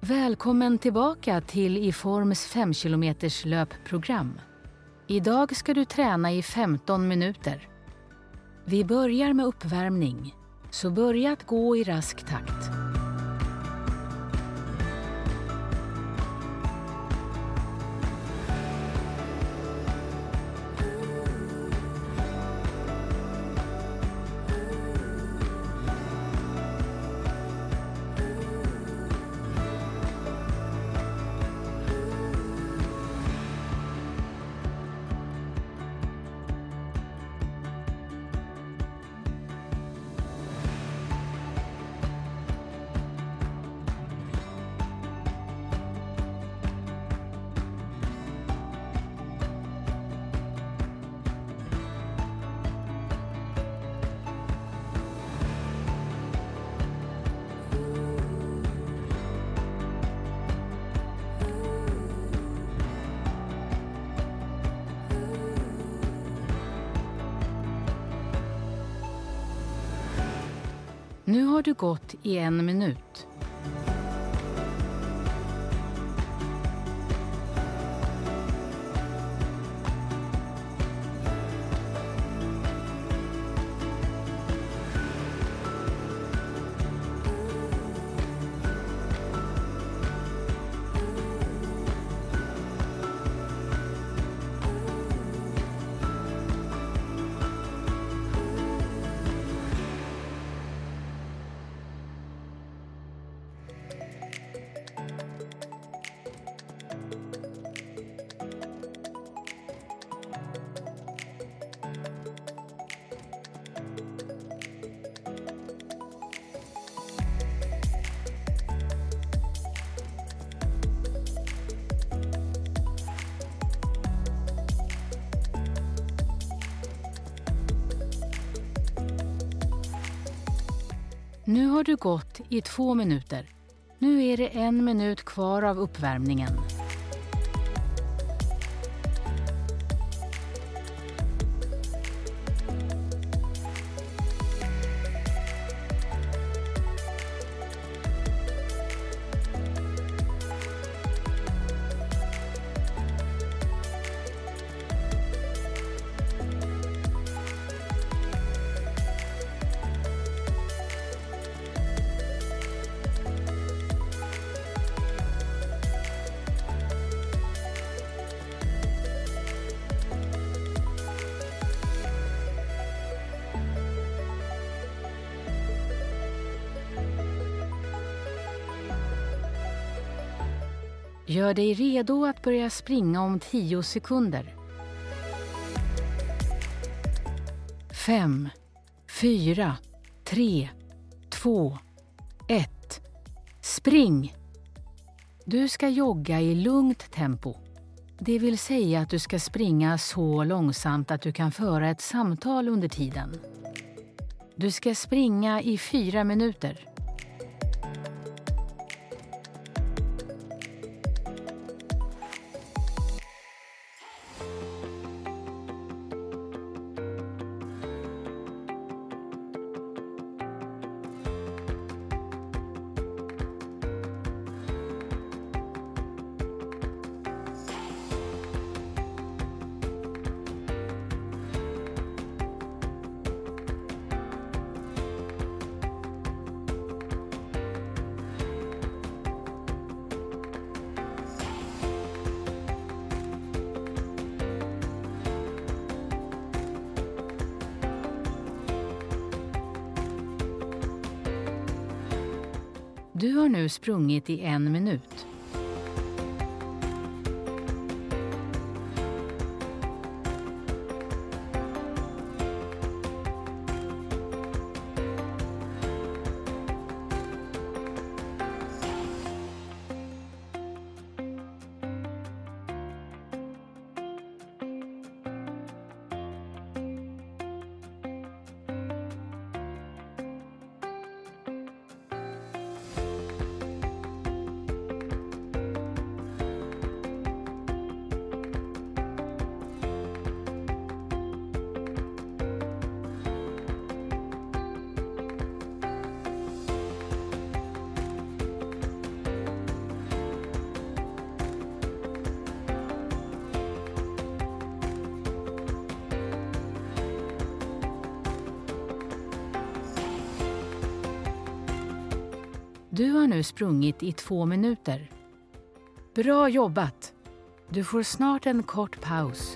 Välkommen tillbaka till Iforms 5 kilometers löpprogram. Idag ska du träna i 15 minuter. Vi börjar med uppvärmning, så börja att gå i rask takt. Nu har du gått i 1 minut. Nu har du gått i 2 minuter. Nu är det 1 minut kvar av uppvärmningen. Gör dig redo att börja springa om 10 sekunder. 5, 4, 3, 2, 1. Spring! Du ska jogga i lugnt tempo. Det vill säga att du ska springa så långsamt att du kan föra ett samtal under tiden. Du ska springa i 4 minuter. Du har nu sprungit i 1 minut. Du har nu sprungit i 2 minuter. Bra jobbat! Du får snart en kort paus.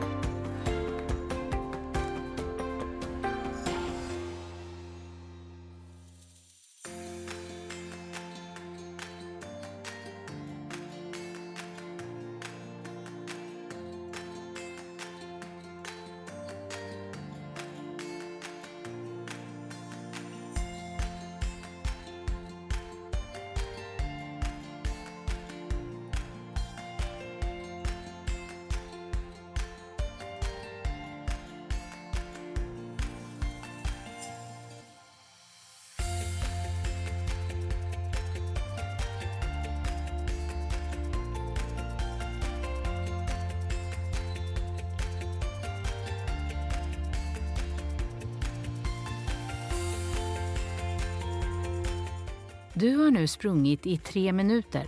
Du har nu sprungit i 3 minuter.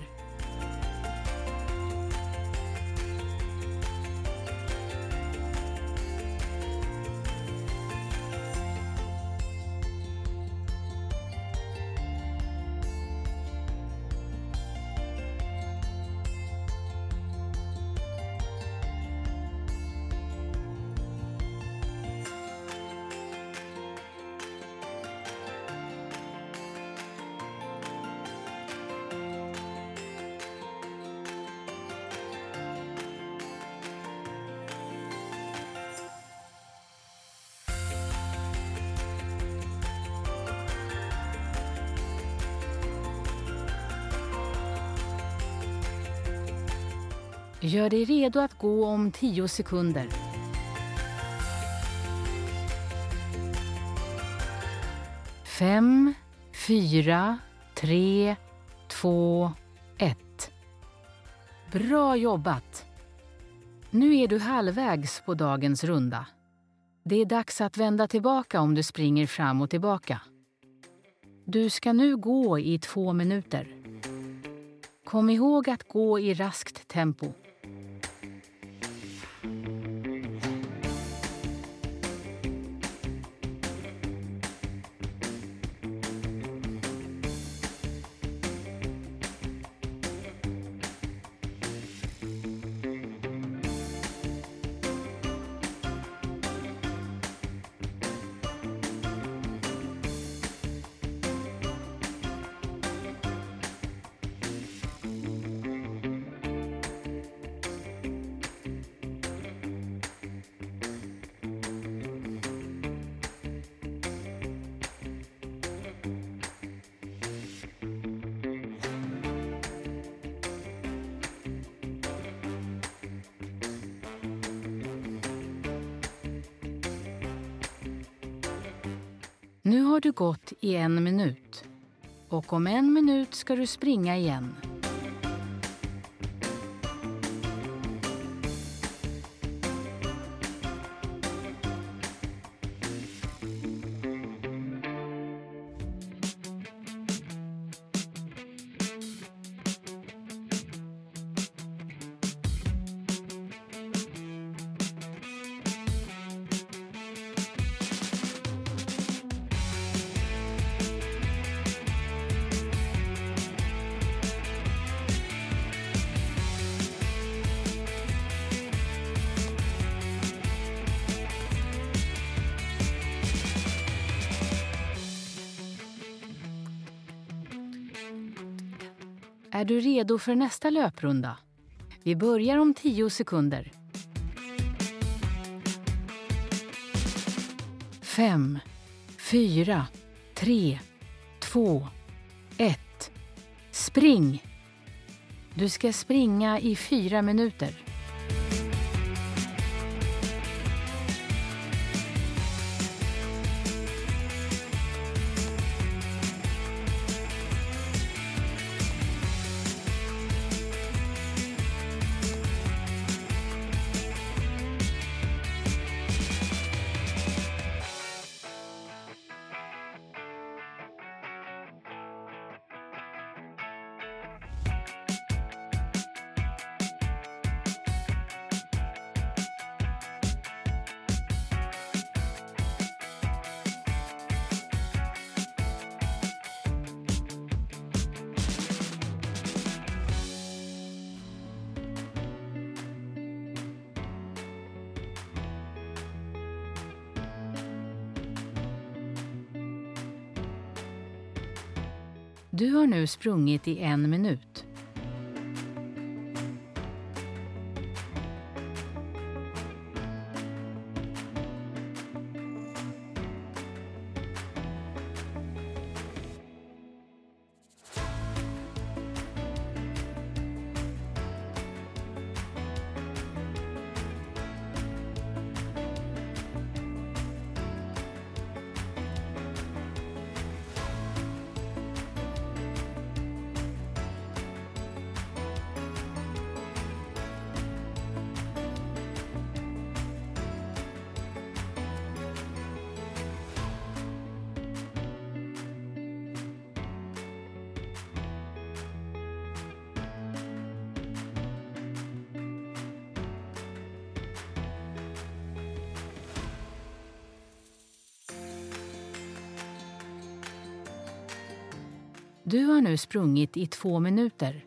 Gör dig redo att gå om 10 sekunder. 5, 4, 3, 2, 1. Bra jobbat! Nu är du halvvägs på dagens runda. Det är dags att vända tillbaka om du springer fram och tillbaka. Du ska nu gå i 2 minuter. Kom ihåg att gå i raskt tempo. Nu har du gått i 1 minut och om 1 minut ska du springa igen. Är du redo för nästa löprunda? Vi börjar om 10 sekunder. 5, 4, 3, 2, 1. Spring! Du ska springa i 4 minuter. Du har nu sprungit i 1 minut. Du har nu sprungit i 2 minuter.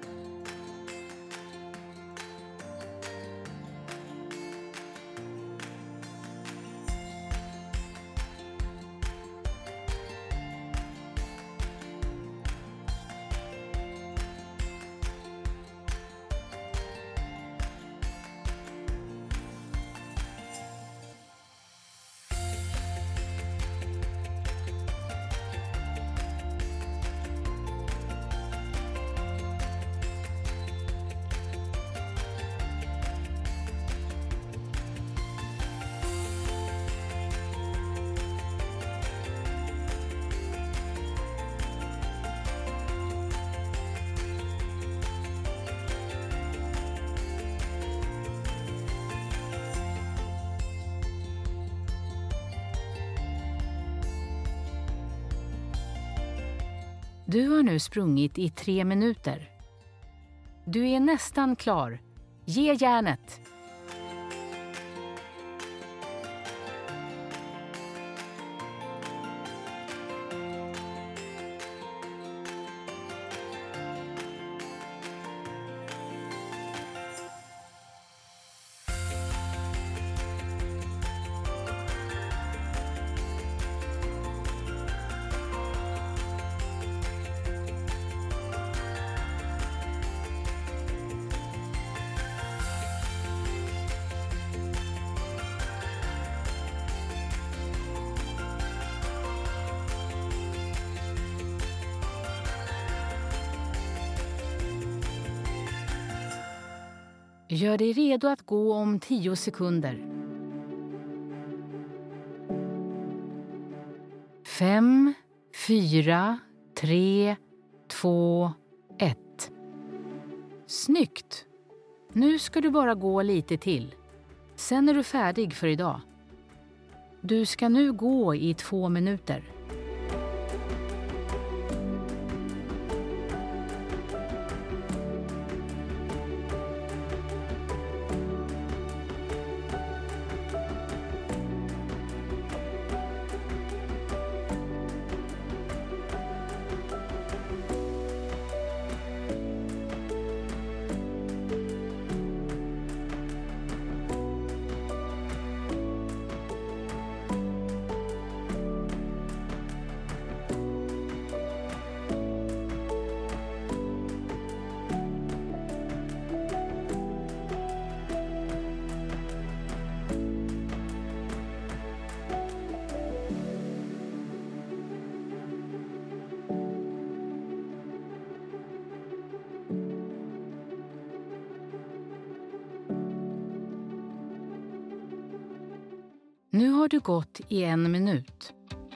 Du har nu sprungit i 3 minuter. Du är nästan klar. Ge järnet! Gör dig redo att gå om 10 sekunder. 5, 4, 3, 2, 1. Snyggt! Nu ska du bara gå lite till. Sen är du färdig för idag. Du ska nu gå i 2 minuter. Nu har du gått i 1 minut.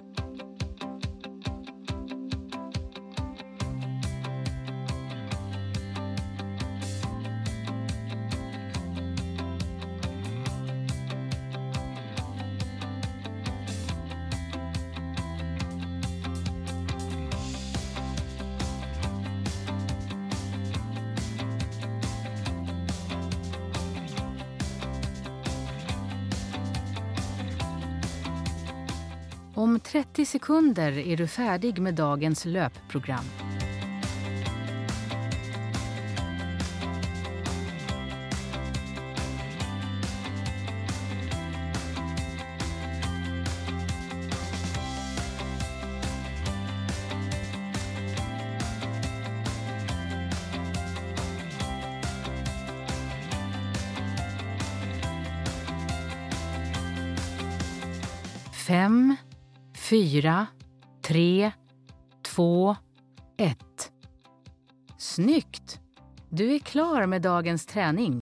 Om 30 sekunder är du färdig med dagens löpprogram. 5, 4, 3, 2, 1. Snyggt! Du är klar med dagens träning.